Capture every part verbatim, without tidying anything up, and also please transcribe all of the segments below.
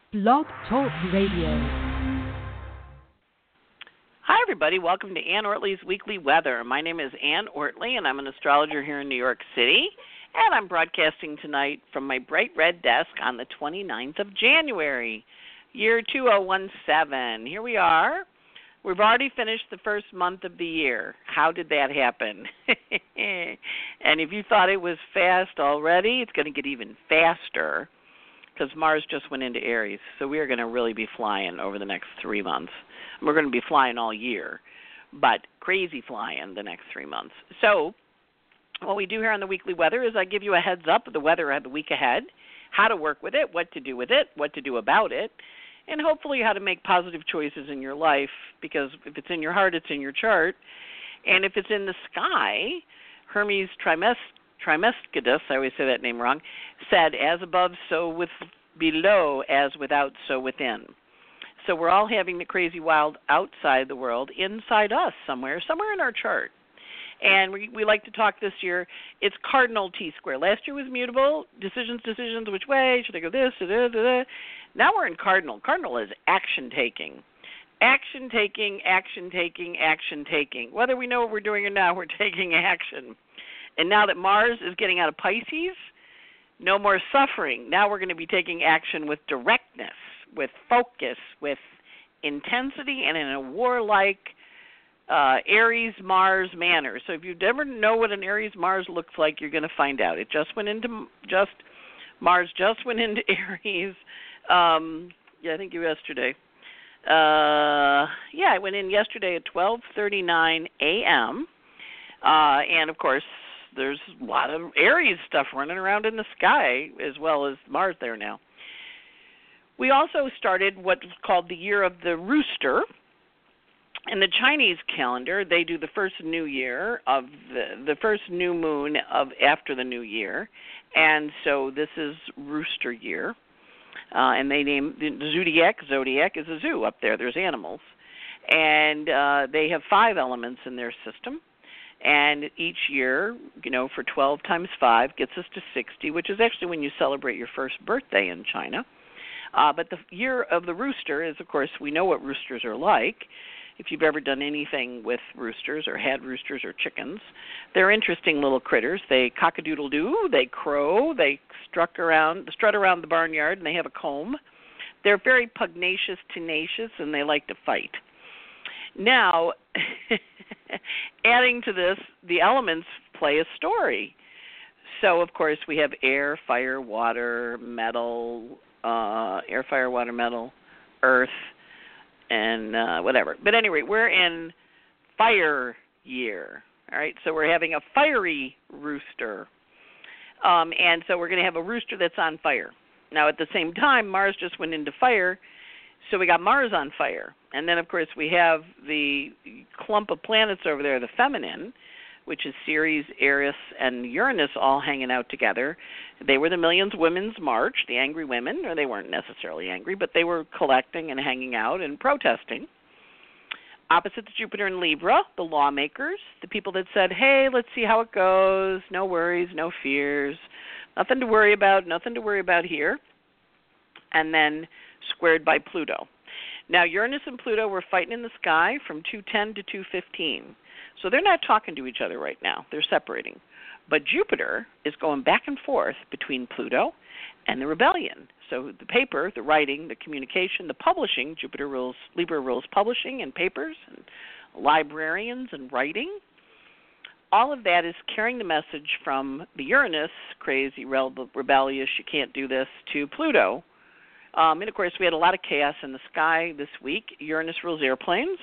Blog Talk Radio. Hi, everybody. Welcome to Ann Ortley's Weekly Weather. My name is Ann Ortley, and I'm an astrologer here in New York City. And I'm broadcasting tonight from my bright red desk on the twenty-ninth of January, year two thousand seventeen. Here we are. We've already finished the first month of the year. How did that happen? And if you thought it was fast already, it's going to get even faster because Mars just went into Aries. So we are going to really be flying over the next three months. We're going to be flying all year, but crazy flying the next three months. So what we do here on the weekly weather is I give you a heads up of the weather of the week ahead, how to work with it, what to do with it, what to do about it, and hopefully how to make positive choices in your life, because if it's in your heart, it's in your chart. And if it's in the sky, Hermes Trimest, Trimescidus, I always say that name wrong, said, as above, so with below, as without, so within. So we're all having the crazy wild outside the world, inside us somewhere, somewhere in our chart. And we, we like to talk this year, it's cardinal T-square. Last year was mutable, decisions, decisions, which way, should I go this, da, da, da, da. Now we're in cardinal. Cardinal is action-taking. Action-taking, action-taking, action-taking. Whether we know what we're doing or not, we're taking action. And now that Mars is getting out of Pisces, no more suffering. Now we're going to be taking action with directness, with focus, with intensity, and in a warlike uh, Aries-Mars manner. So if you ever know what an Aries-Mars looks like, you're going to find out. It just went into, just, Mars just went into Aries. Um, yeah, I think it was yesterday. Uh, yeah, I went in yesterday at twelve thirty-nine a.m. Uh, and, of course, there's a lot of Aries stuff running around in the sky as well as Mars there now. We also started what's called the Year of the Rooster. In the Chinese calendar, they do the first new year of the, the first new moon of after the new year. And so this is Rooster Year. Uh, and they name the zodiac. Zodiac is a zoo up there. There's animals. And uh, they have five elements in their system. And each year, you know, for twelve times five gets us to sixty, which is actually when you celebrate your first birthday in China. Uh, but the Year of the Rooster is, of course, we know what roosters are like. If you've ever done anything with roosters or had roosters or chickens, they're interesting little critters. They cock-a-doodle-doo, they crow, they strut around, strut around the barnyard, and they have a comb. They're very pugnacious, tenacious, and they like to fight. Now, adding to this, the elements play a story. So, of course, we have air, fire, water, metal, uh, air, fire, water, metal, earth, and uh, whatever. But anyway, we're in fire year, all right? So we're having a fiery rooster. Um, and so we're going to have a rooster that's on fire. Now, at the same time, Mars just went into fire, so we got Mars on fire. And then, of course, we have the clump of planets over there, the feminine, which is Ceres, Eris, and Uranus all hanging out together. They were the Millions Women's March, the angry women, or they weren't necessarily angry, but they were collecting and hanging out and protesting. Opposites Jupiter and Libra, the lawmakers, the people that said, hey, let's see how it goes, no worries, no fears, nothing to worry about, nothing to worry about here. And then squared by Pluto. Now, Uranus and Pluto were fighting in the sky from two ten to two fifteen. So they're not talking to each other right now. They're separating. But Jupiter is going back and forth between Pluto and the rebellion. So the paper, the writing, the communication, the publishing, Jupiter rules, Libra rules publishing and papers and librarians and writing. All of that is carrying the message from the Uranus, crazy, rebellious, you can't do this, to Pluto. Um, and, of course, we had a lot of chaos in the sky this week. Uranus rules airplanes.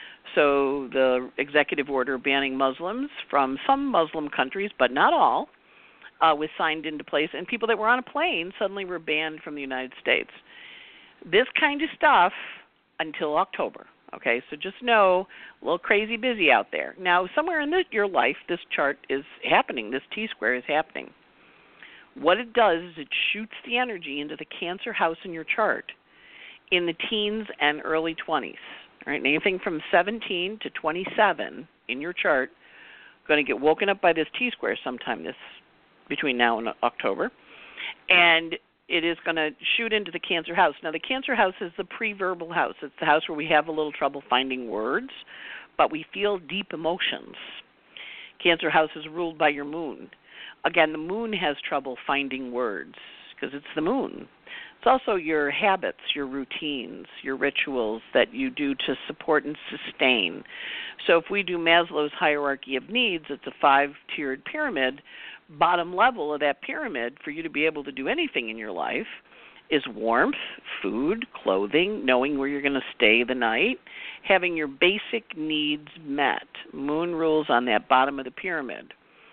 So the executive order banning Muslims from some Muslim countries, but not all, uh, was signed into place. And people that were on a plane suddenly were banned from the United States. This kind of stuff until October. Okay, so just know, a little crazy busy out there. Now, somewhere in this, your life, this chart is happening. This T-square is happening. What it does is it shoots the energy into the Cancer house in your chart in the teens and early twenties. All right, anything from seventeen to twenty-seven in your chart going to get woken up by this T-square sometime this between now and October. And it is going to shoot into the Cancer house. Now, the Cancer house is the pre-verbal house. It's the house where we have a little trouble finding words, but we feel deep emotions. Cancer house is ruled by your moon. Again, the moon has trouble finding words because it's the moon. It's also your habits, your routines, your rituals that you do to support and sustain. So if we do Maslow's hierarchy of needs, it's a five-tiered pyramid. Bottom level of that pyramid for you to be able to do anything in your life is warmth, food, clothing, knowing where you're going to stay the night, having your basic needs met. Moon rules on that bottom of the pyramid.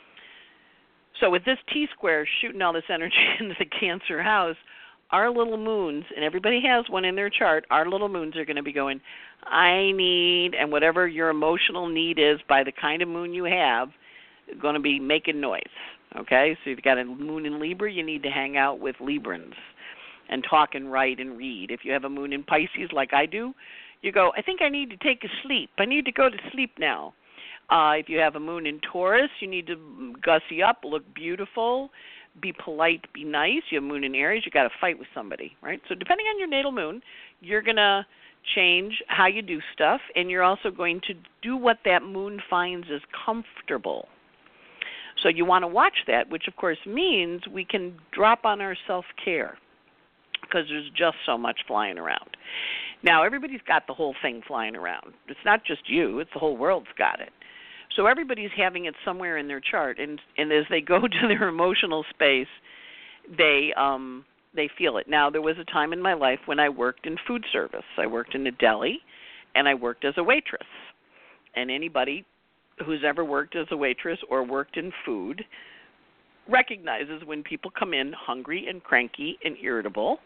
So with this T-square shooting all this energy into the Cancer house, our little moons, and everybody has one in their chart, our little moons are going to be going, I need, and whatever your emotional need is by the kind of moon you have, going to be making noise, okay? So if you've got a moon in Libra, you need to hang out with Librans and talk and write and read. If you have a moon in Pisces like I do, you go, I think I need to take a sleep. I need to go to sleep now. Uh, if you have a moon in Taurus, you need to gussy up, look beautiful, be polite, be nice. You have a moon in Aries, you got to fight with somebody, right? So depending on your natal moon, you're going to change how you do stuff, and you're also going to do what that moon finds is comfortable. So you want to watch that, which of course means we can drop on our self-care because there's just so much flying around. Now, everybody's got the whole thing flying around. It's not just you, it's the whole world's got it. So everybody's having it somewhere in their chart, and, and as they go to their emotional space, they um, they feel it. Now, there was a time in my life when I worked in food service. I worked in a deli, and I worked as a waitress. And anybody who's ever worked as a waitress or worked in food recognizes when people come in hungry and cranky and irritable,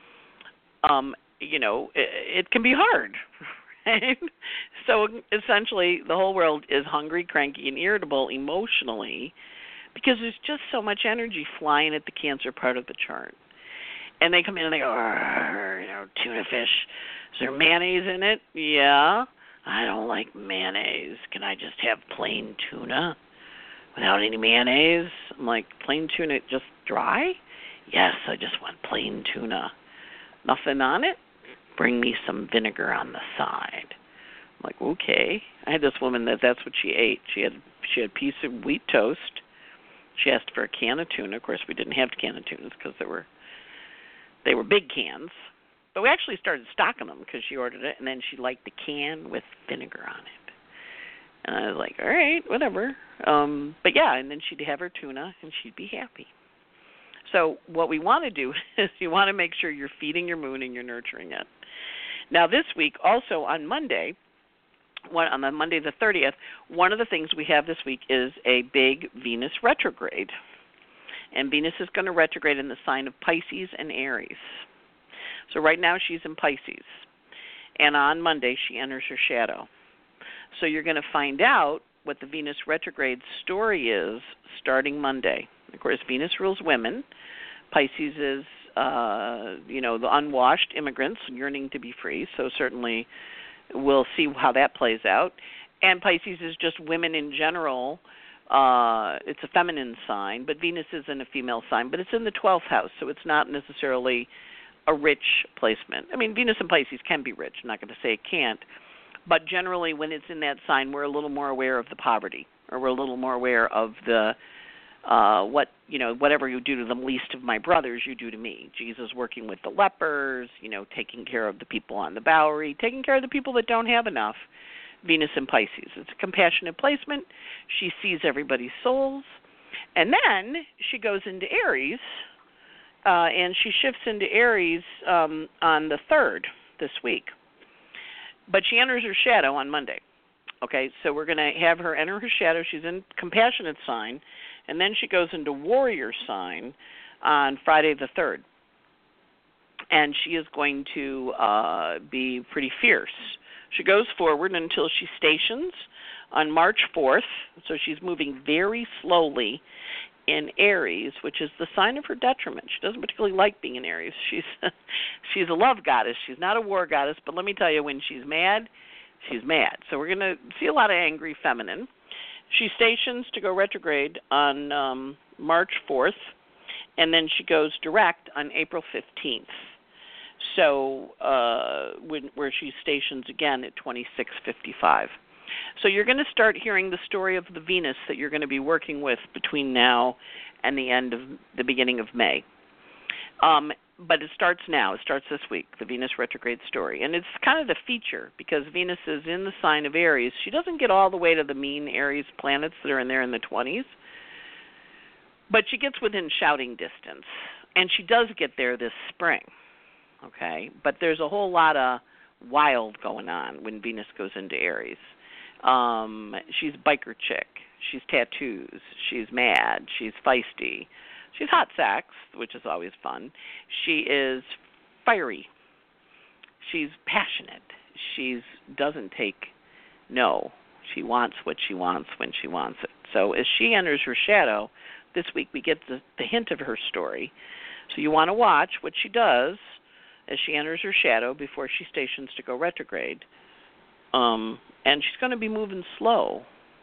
um, you know, it, it can be hard. Right? So essentially the whole world is hungry, cranky, and irritable emotionally because there's just so much energy flying at the Cancer part of the chart. And they come in and they go, you know, tuna fish. Is there mayonnaise in it? Yeah. I don't like mayonnaise. Can I just have plain tuna without any mayonnaise? I'm like, plain tuna just dry? Yes, I just want plain tuna. Nothing on it? Bring me some vinegar on the side. I'm like, okay. I had this woman that that's what she ate. She had she had a piece of wheat toast. She asked for a can of tuna. Of course, we didn't have can of tunas because they were they were big cans. But we actually started stocking them because she ordered it, and then she liked the can with vinegar on it. And I was like, all right, whatever. Um, but, yeah, and then she'd have her tuna, and she'd be happy. So what we want to do is you want to make sure you're feeding your moon and you're nurturing it. Now, this week, also on Monday, one, on the Monday the thirtieth, one of the things we have this week is a big Venus retrograde. And Venus is going to retrograde in the sign of Pisces and Aries. So right now she's in Pisces. And on Monday she enters her shadow. So you're going to find out what the Venus retrograde story is starting Monday. Of course, Venus rules women. Pisces is, uh, you know, the unwashed immigrants yearning to be free. So certainly we'll see how that plays out. And Pisces is just women in general. Uh, it's a feminine sign, but Venus is in a female sign. But it's in the twelfth house, so it's not necessarily a rich placement. I mean, Venus and Pisces can be rich. I'm not going to say it can't. But generally, when it's in that sign, we're a little more aware of the poverty, or we're a little more aware of the uh, what you know, whatever you do to the least of my brothers, you do to me. Jesus working with the lepers, you know, taking care of the people on the Bowery, taking care of the people that don't have enough. Venus and Pisces. It's a compassionate placement. She sees everybody's souls, and then she goes into Aries, uh, and she shifts into Aries um, on the third this week. But she enters her shadow on Monday. Okay, so we're going to have her enter her shadow. She's in compassionate sign, and then she goes into warrior sign on Friday the third. And she is going to uh, be pretty fierce. She goes forward until she stations on March fourth, so she's moving very slowly in Aries, which is the sign of her detriment. She doesn't particularly like being in Aries. She's she's a love goddess. She's not a war goddess, but let me tell you, when she's mad, she's mad. So we're going to see a lot of angry feminine. She stations to go retrograde on um, March fourth, and then she goes direct on April fifteenth. So uh, when, where she stations again at twenty-six fifty-five. So you're going to start hearing the story of the Venus that you're going to be working with between now and the end of the beginning of May. Um, but it starts now. It starts this week, the Venus retrograde story. And it's kind of the feature because Venus is in the sign of Aries. She doesn't get all the way to the mean Aries planets that are in there in the twenties, but she gets within shouting distance. And she does get there this spring, okay? But there's a whole lot of wild going on when Venus goes into Aries. Um, she's a biker chick. She's tattoos. She's mad. She's feisty. She's hot sex, which is always fun. She is fiery. She's passionate. She doesn't take no. She wants what she wants when she wants it. So as she enters her shadow, this week we get the, the hint of her story. So you want to watch what she does as she enters her shadow before she stations to go retrograde. Um, and she's going to be moving slow,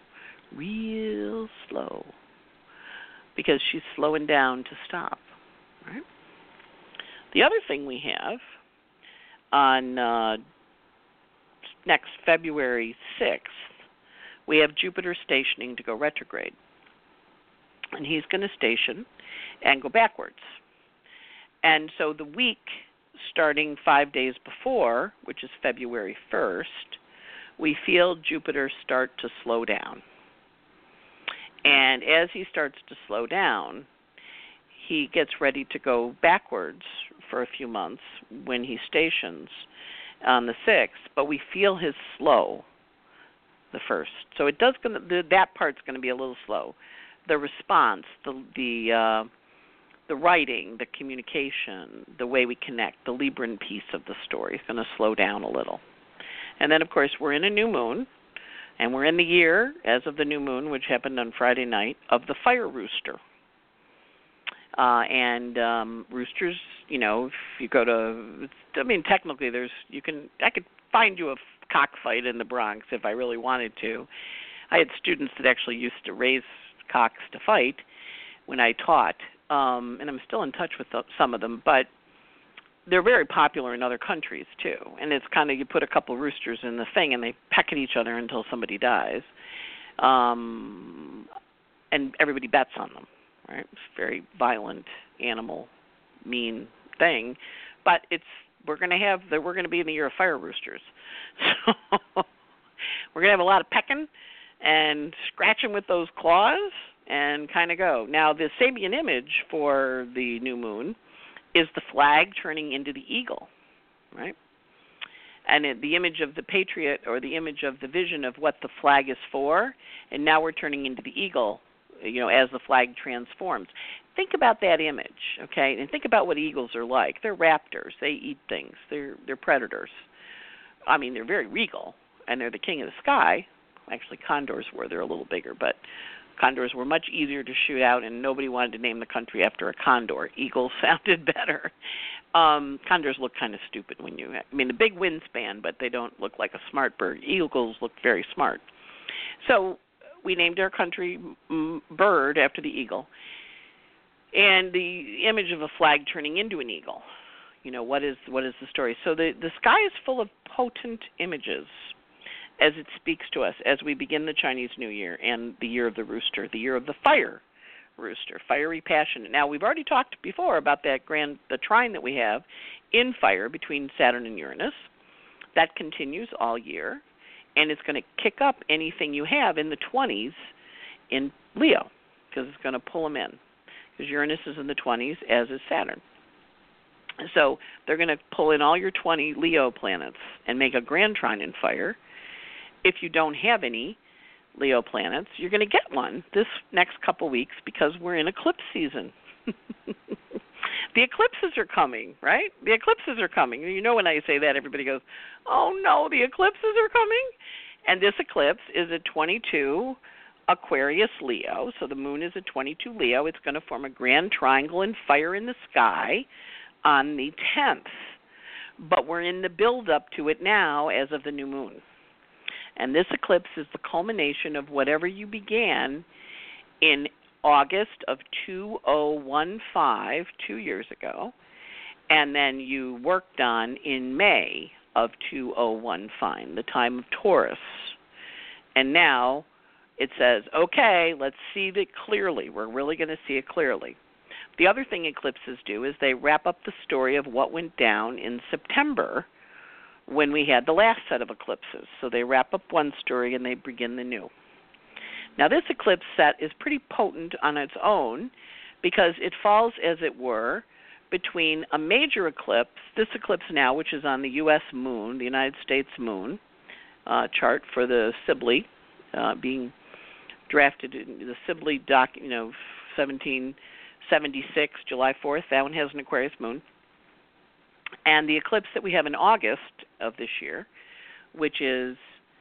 real slow, because she's slowing down to stop. Right? The other thing we have on uh, next February sixth, we have Jupiter stationing to go retrograde. And he's going to station and go backwards. And so the week starting five days before, which is February first, we feel Jupiter start to slow down. And as he starts to slow down, he gets ready to go backwards for a few months when he stations on the sixth, but we feel his slow the first. So it does gonna, the, that part's going to be a little slow. The response, the the uh, the writing, the communication, the way we connect, the Libran piece of the story is going to slow down a little. And then, of course, we're in a new moon, and we're in the year, as of the new moon, which happened on Friday night, of the fire rooster. Uh, and um, roosters, you know, if you go to, I mean, technically, there's, you can, I could find you a cockfight in the Bronx if I really wanted to. I had students that actually used to raise cocks to fight when I taught, um, and I'm still in touch with the, some of them, but they're very popular in other countries, too. And it's kind of, you put a couple roosters in the thing, and they peck at each other until somebody dies. Um, and everybody bets on them, right? It's a very violent, animal, mean thing. But it's, we're going to have, the, we're going to be in the year of fire roosters. So we're going to have a lot of pecking and scratching with those claws and kind of go. Now, the Sabian image for the new moon is the flag turning into the eagle, right? And it, the image of the patriot, or the image of the vision of what the flag is for, and now we're turning into the eagle, you know, as the flag transforms. Think about that image, okay? And think about what eagles are like. They're raptors. They eat things. They're they're predators. I mean, they're very regal, and they're the king of the sky. Actually, condors were. They're a little bigger, but condors were much easier to shoot out, and nobody wanted to name the country after a condor. Eagles sounded better. Um, condors look kind of stupid when you, I mean, a big wingspan, but they don't look like a smart bird. Eagles look very smart. So we named our country m- bird after the eagle, and the image of a flag turning into an eagle. You know, what is what is the story? So the, the sky is full of potent images as it speaks to us as we begin the Chinese New Year and the year of the rooster, the year of the fire rooster, fiery, passionate. Now, we've already talked before about that grand, the trine that we have in fire between Saturn and Uranus. That continues all year, and it's going to kick up anything you have in the twenties in Leo, because it's going to pull them in, because Uranus is in the twenties, as is Saturn. So they're going to pull in all your twenty Leo planets and make a grand trine in fire. If you don't have any Leo planets, you're going to get one this next couple weeks because we're in eclipse season. The eclipses are coming, right? The eclipses are coming. You know, when I say that, everybody goes, oh, no, the eclipses are coming? And this eclipse is a twenty-two Aquarius Leo. So the moon is a twenty-two Leo. It's going to form a grand triangle in fire in the sky on the tenth. But we're in the build-up to it now as of the new moon. And this eclipse is the culmination of whatever you began in August of two thousand fifteen, two years ago, and then you worked on in May of two thousand fifteen, the time of Taurus. And now it says, okay, let's see it clearly. We're really going to see it clearly. The other thing eclipses do is they wrap up the story of what went down in September when we had the last set of eclipses. So they wrap up one story and they begin the new. Now this eclipse set is pretty potent on its own because it falls, as it were, between a major eclipse, this eclipse now, which is on the U S moon, the United States moon, uh, chart for the Sibley, uh, being drafted in the Sibley doc, you know, seventeen seventy-six, July fourth, that one has an Aquarius moon. And the eclipse that we have in August of this year, which is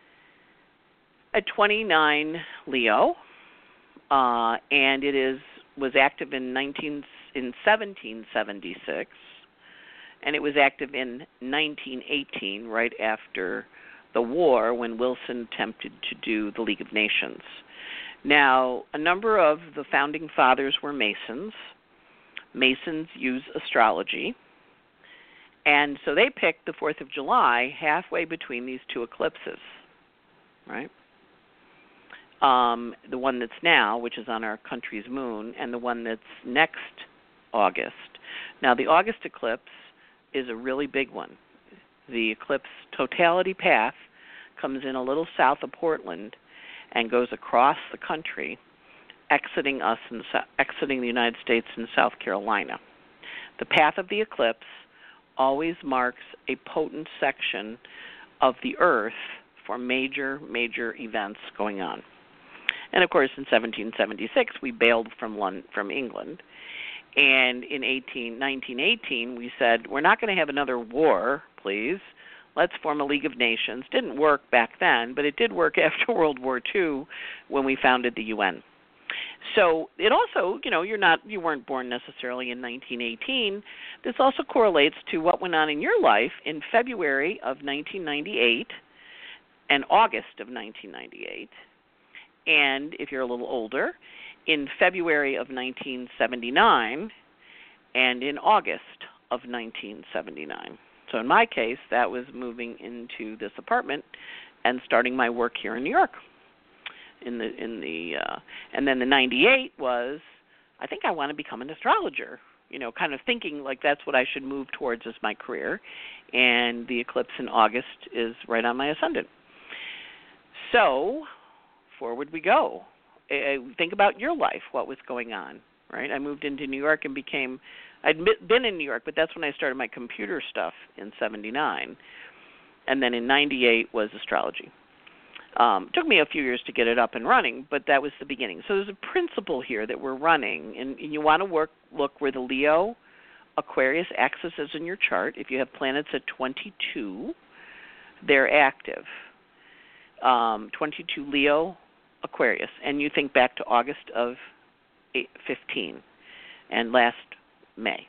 a twenty-nine Leo, uh, and it is was active in nineteen in seventeen seventy-six, and it was active in nineteen eighteen, right after the war, when Wilson attempted to do the League of Nations. Now, a number of the founding fathers were Masons. Masons use astrology, and so they picked the fourth of July halfway between these two eclipses, right? Um, the one that's now, which is on our country's moon, and the one that's next August. Now, the August eclipse is a really big one. The eclipse totality path comes in a little south of Portland and goes across the country, exiting us in, exiting the United States and South Carolina. The path of the eclipse always marks a potent section of the Earth for major, major events going on. And, of course, in seventeen seventy-six, we bailed from London, from England. And in nineteen eighteen, we said, we're not going to have another war, please. Let's form a League of Nations. Didn't work back then, but it did work after World War Two when we founded the U N. So it also, you know, you're not, you weren't born necessarily in nineteen eighteen. This also correlates to what went on in your life in February of nineteen ninety-eight and August of nineteen ninety-eight. And if you're a little older, in February of nineteen seventy-nine and in August of nineteen seventy-nine. So in my case, that was moving into this apartment and starting my work here in New York. In the in the uh, and then the ninety-eight was, I think I want to become an astrologer. You know, kind of thinking like that's what I should move towards as my career. And the eclipse in August is right on my ascendant. So forward we go. I, I think about your life, what was going on, right? I moved into New York and became, I'd been in New York, but that's when I started my computer stuff in seventy-nine. And then in ninety-eight was astrology. Um, it took me a few years to get it up and running, but that was the beginning. So there's a principle here that we're running, and, and you want to work look where the Leo Aquarius axis is in your chart. If you have planets at twenty-two, they're active. Um, twenty-two Leo Aquarius, and you think back to August of fifteen and last May.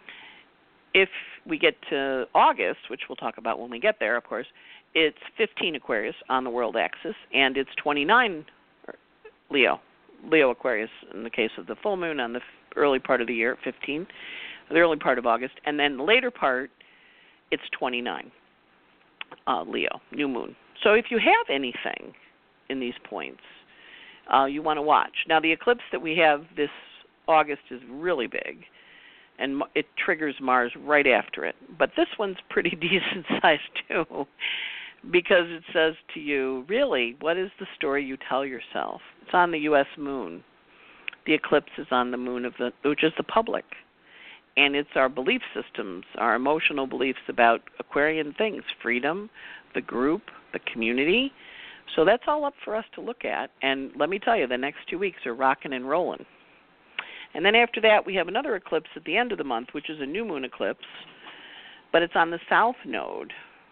If we get to August, which we'll talk about when we get there, of course, it's fifteen Aquarius on the world axis, and it's twenty-nine Leo, Leo Aquarius in the case of the full moon on the early part of the year, fifteen, the early part of August, and then the later part, it's twenty-nine uh, Leo, new moon. So if you have anything in these points, uh, you want to watch. Now, the eclipse that we have this August is really big, and it triggers Mars right after it. But this one's pretty decent size, too, because it says to you, really, what is the story you tell yourself? It's on the U S moon. The eclipse is on the moon, of the, which is the public. And it's our belief systems, our emotional beliefs about Aquarian things, freedom, the group, the community. So that's all up for us to look at. And let me tell you, the next two weeks are rocking and rolling. And then after that, we have another eclipse at the end of the month, which is a new moon eclipse, but it's on the south node.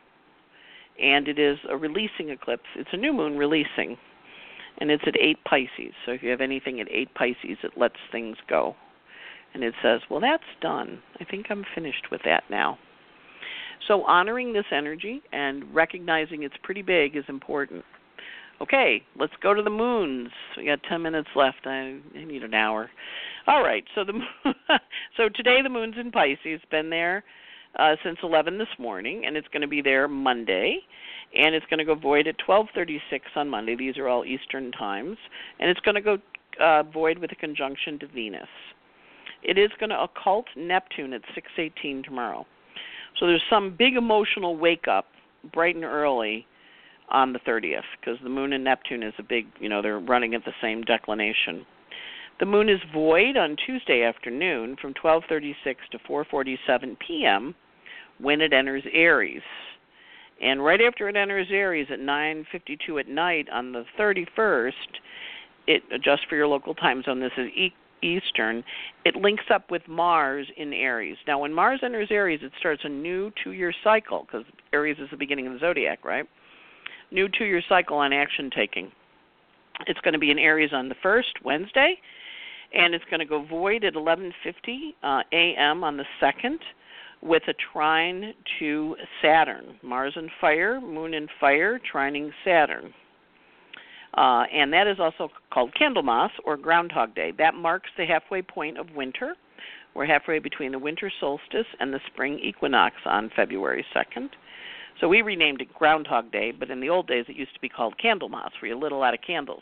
And it is a releasing eclipse. It's a new moon releasing, and it's at eight Pisces. So if you have anything at eight Pisces, it lets things go. And it says, well, that's done. I think I'm finished with that now. So honoring this energy and recognizing it's pretty big is important. Okay, let's go to the moons. We got ten minutes left. I, I need an hour. All right, so the so today the moon's in Pisces. Been there uh, since eleven this morning, and it's going to be there Monday, and it's going to go void at twelve thirty-six on Monday. These are all Eastern times, and it's going to go uh, void with a conjunction to Venus. It is going to occult Neptune at six eighteen tomorrow. So there's some big emotional wake-up bright and early on the thirtieth, because the moon and Neptune is a big, you know, they're running at the same declination. The moon is void on Tuesday afternoon from twelve thirty-six to four forty-seven p.m. when it enters Aries. And right after it enters Aries at nine fifty-two at night on the thirty-first, it, adjust for your local time zone, this is Eastern, it links up with Mars in Aries. Now, when Mars enters Aries, it starts a new two-year cycle, because Aries is the beginning of the zodiac, right? New two-year cycle on action-taking. It's going to be in Aries on the first, Wednesday, and it's going to go void at eleven fifty uh, a.m. on the second with a trine to Saturn. Mars in fire, moon in fire, trining Saturn. Uh, and that is also called Candlemas or Groundhog Day. That marks the halfway point of winter. We're halfway between the winter solstice and the spring equinox on February second. So we renamed it Groundhog Day, but in the old days it used to be called Candlemas, where you lit a lot of candles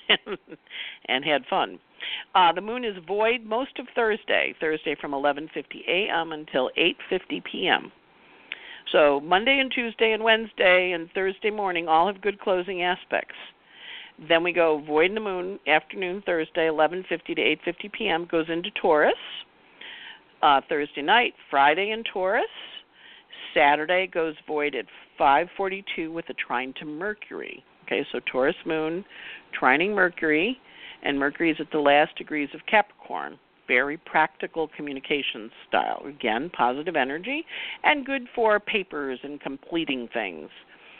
and had fun. Uh, the moon is void most of Thursday, Thursday from eleven fifty a.m. until eight fifty p.m. So Monday and Tuesday and Wednesday and Thursday morning all have good closing aspects. Then we go void in the moon, afternoon Thursday, eleven fifty to eight fifty p.m., goes into Taurus. Uh, Thursday night, Friday in Taurus. Saturday goes void at five forty-two with a trine to Mercury. Okay, so Taurus moon, trining Mercury, and Mercury is at the last degrees of Capricorn. Very practical communication style. Again, positive energy, and good for papers and completing things.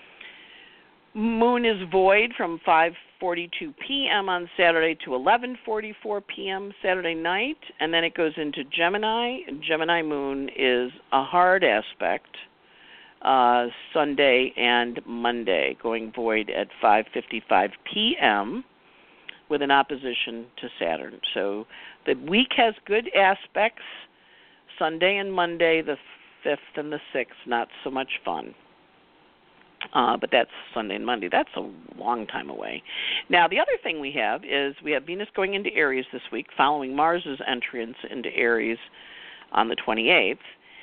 Moon is void from five forty-two p.m. on Saturday to eleven forty-four p.m. Saturday night, and then it goes into Gemini. Gemini moon is a hard aspect uh, Sunday and Monday, going void at five fifty-five p.m. with an opposition to Saturn. So the week has good aspects. Sunday and Monday, the fifth and the sixth, not so much fun. Uh, but that's Sunday and Monday. That's a long time away. Now, the other thing we have is we have Venus going into Aries this week, following Mars's entrance into Aries on the twenty-eighth.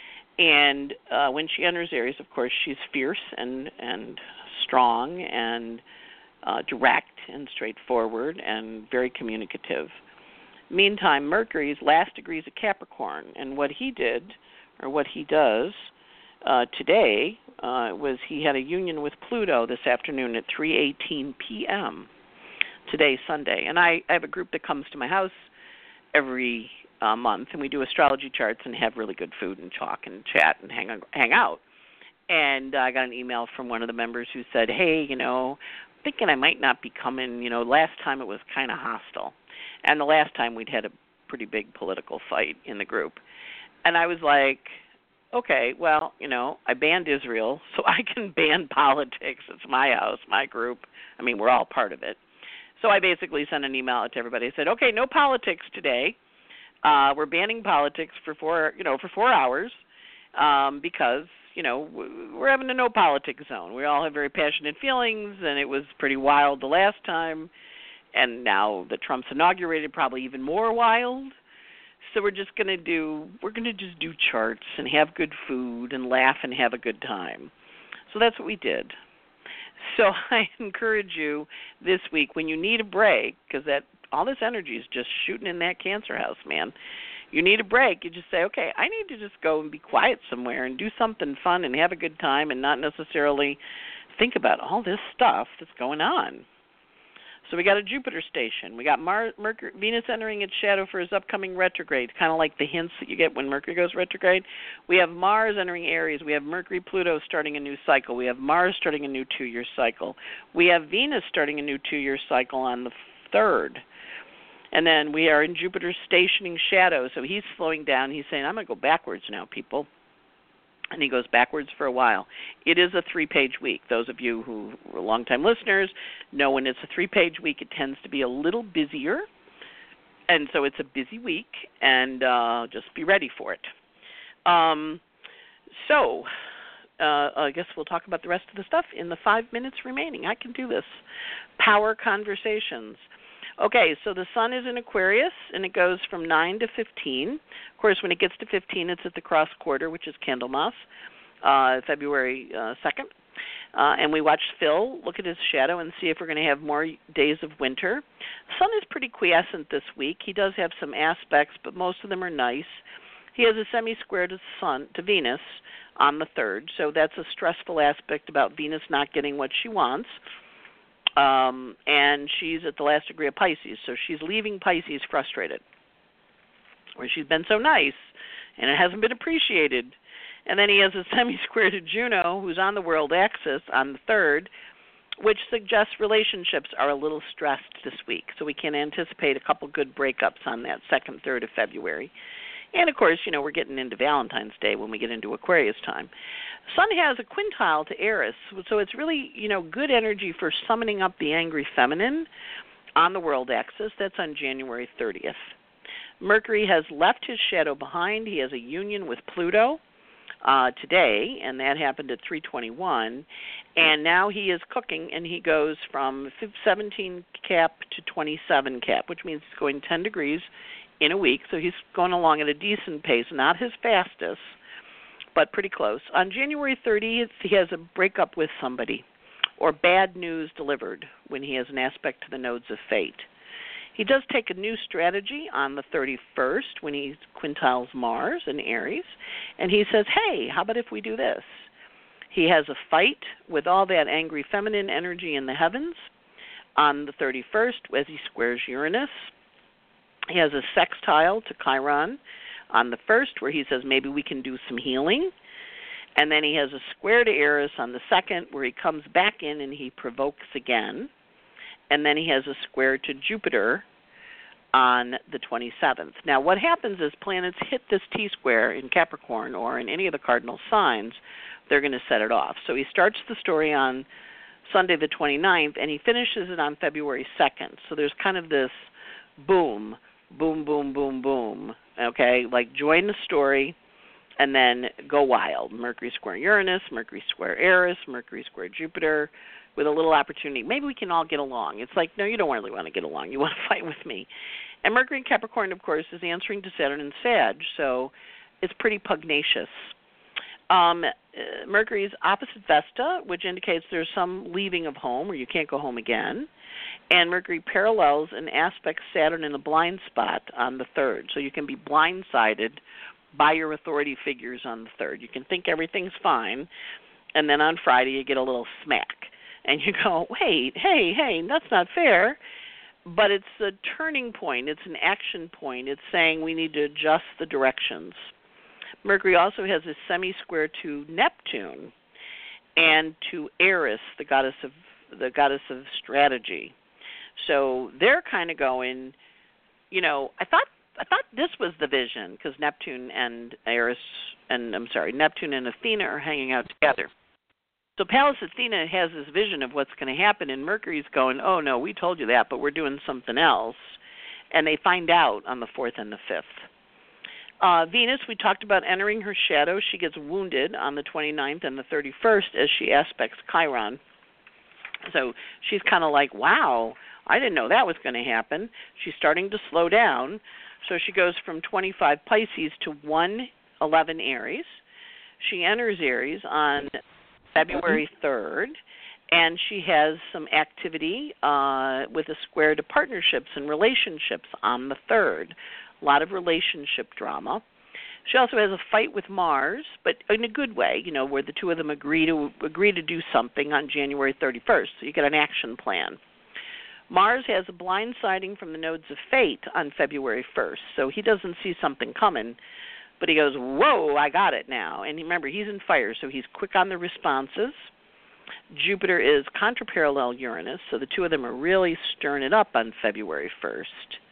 And uh, when she enters Aries, of course, she's fierce and, and strong and uh, direct and straightforward and very communicative. Meantime, Mercury's last degrees of Capricorn, and what he did, or what he does, Uh, today uh, was he had a union with Pluto this afternoon at three eighteen p.m. today, Sunday. And I, I have a group that comes to my house every uh, month, and we do astrology charts and have really good food and talk and chat and hang hang out. And uh, I got an email from one of the members who said, hey, you know, I'm thinking I might not be coming. You know, last time it was kind of hostile. And the last time we'd had a pretty big political fight in the group. And I was like, okay, well, you know, I banned Israel, so I can ban politics. It's my house, my group. I mean, we're all part of it. So I basically sent an email out to everybody. I said, okay, no politics today. Uh, we're banning politics for four, you know, for four hours um, because, you know, we're having a no politics zone. We all have very passionate feelings, and it was pretty wild the last time. And now that Trump's inaugurated, probably even more wild. So we're just going to do, we're going to just do charts and have good food and laugh and have a good time. So that's what we did. So I encourage you this week, when you need a break, because that all this energy is just shooting in that Cancer house, man. You need a break. You just say, okay, I need to just go and be quiet somewhere and do something fun and have a good time and not necessarily think about all this stuff that's going on. So we got a Jupiter station. We got Mars, Mercury, Venus entering its shadow for his upcoming retrograde, kind of like the hints that you get when Mercury goes retrograde. We have Mars entering Aries. We have Mercury, Pluto starting a new cycle. We have Mars starting a new two-year cycle. We have Venus starting a new two-year cycle on the third. And then we are in Jupiter's stationing shadow, so he's slowing down. He's saying, I'm going to go backwards now, people. and he goes backwards for a while. It is a three-page week. Those of you who are longtime listeners know when it's a three-page week, it tends to be a little busier, and so it's a busy week, and uh, just be ready for it. Um, so uh, I guess we'll talk about the rest of the stuff in the five minutes remaining. I can do this. Power conversations. Okay, so the sun is in Aquarius, and it goes from nine to fifteen. Of course, when it gets to fifteen, it's at the cross quarter, which is Candlemas, uh, February uh, second. Uh, and we watched Phil look at his shadow and see if we're going to have more days of winter. Sun is pretty quiescent this week. He does have some aspects, but most of them are nice. He has a semi-square to Sun to Venus on the third, so that's a stressful aspect about Venus not getting what she wants. Um, and she's at the last degree of Pisces, so she's leaving Pisces frustrated, where she's been so nice, and it hasn't been appreciated. And then he has a semi-square to Juno, who's on the world axis on the third, which suggests relationships are a little stressed this week, so we can anticipate a couple good breakups on that second, third of February. And, of course, you know, we're getting into Valentine's Day when we get into Aquarius time. Sun has a quintile to Eris, so it's really, you know, good energy for summoning up the angry feminine on the world axis. That's on January thirtieth. Mercury has left his shadow behind. He has a union with Pluto uh, today, and that happened at three twenty-one. And now he is cooking, and he goes from seventeen cap to twenty-seven cap, which means he's going ten degrees in a week, so he's going along at a decent pace, not his fastest, but pretty close. On January thirtieth, he has a breakup with somebody, or bad news delivered when he has an aspect to the nodes of fate. He does take a new strategy on the thirty-first when he quintiles Mars in Aries, and he says, hey, how about if we do this? He has a fight with all that angry feminine energy in the heavens on the thirty-first as he squares Uranus. He has a sextile to Chiron on the first, where he says maybe we can do some healing. And then he has a square to Eris on the second, where he comes back in and he provokes again. And then he has a square to Jupiter on the twenty-seventh. Now, what happens is planets hit this T-square in Capricorn or in any of the cardinal signs, they're going to set it off. So he starts the story on Sunday the twenty-ninth, and he finishes it on February second. So there's kind of this boom, boom, boom, boom, boom, okay? Like join the story and then go wild. Mercury square Uranus, Mercury square Eris, Mercury square Jupiter, with a little opportunity. Maybe we can all get along. It's like, no, you don't really want to get along. You want to fight with me. And Mercury in Capricorn, of course, is answering to Saturn and Sag, so it's pretty pugnacious. Um, uh, Mercury is opposite Vesta, which indicates there's some leaving of home, or you can't go home again. And Mercury parallels and aspects Saturn in a blind spot on the third. So you can be blindsided by your authority figures on the third. You can think everything's fine, and then on Friday you get a little smack. And you go, wait, hey, hey, that's not fair. But it's a turning point. It's an action point. It's saying we need to adjust the directions. Mercury also has a semi-square to Neptune and to Eris, the goddess of the goddess of strategy. So they're kind of going, you know, I thought I thought this was the vision, because Neptune and Eris, and I'm sorry, Neptune and Athena are hanging out together. So Pallas Athena has this vision of what's going to happen, and Mercury's going, oh, no, we told you that, but we're doing something else. And they find out on the fourth and the fifth. Uh, Venus, we talked about entering her shadow. She gets wounded on the twenty-ninth and the thirty-first as she aspects Chiron. So she's kind of like, wow, I didn't know that was going to happen. She's starting to slow down. So she goes from twenty-five Pisces to one eleven Aries. She enters Aries on February third, and she has some activity uh, with a square to partnerships and relationships on the third. A lot of relationship drama. She also has a fight with Mars, but in a good way, you know, where the two of them agree to agree to do something on January thirty-first. So you get an action plan. Mars has a blindsiding from the nodes of fate on February first, so he doesn't see something coming, but he goes, whoa, I got it now. And remember, he's in fire, so he's quick on the responses. Jupiter is contraparallel Uranus, so the two of them are really stirring it up on February first.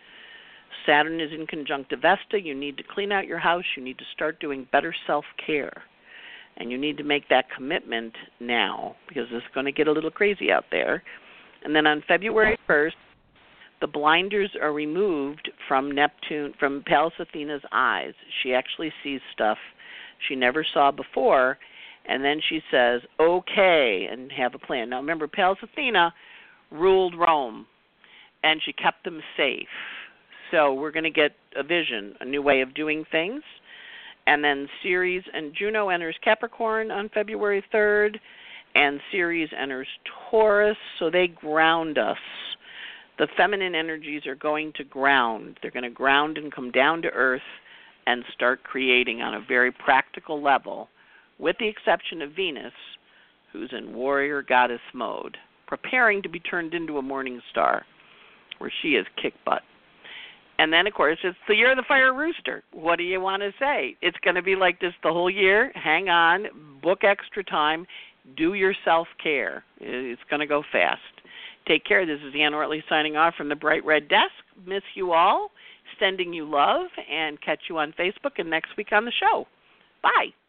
Saturn is in conjunct to Vesta. You need to clean out your house. You need to start doing better self-care. And you need to make that commitment now because it's going to get a little crazy out there. And then on February first, the blinders are removed from Neptune, from Pallas Athena's eyes. She actually sees stuff she never saw before, and then she says, okay, and have a plan. Now remember, Pallas Athena ruled Rome, and she kept them safe. So we're going to get a vision, a new way of doing things. And then Ceres and Juno enters Capricorn on February third, and Ceres enters Taurus, so they ground us. The feminine energies are going to ground. They're going to ground and come down to earth and start creating on a very practical level, with the exception of Venus, who's in warrior goddess mode, preparing to be turned into a morning star, where she is kick butt. And then, of course, it's the year of the fire rooster. What do you want to say? It's going to be like this the whole year. Hang on, book extra time, do your self-care. It's going to go fast. Take care. This is Ann Ortley signing off from the Bright Red Desk. Miss you all, sending you love, and catch you on Facebook and next week on the show. Bye.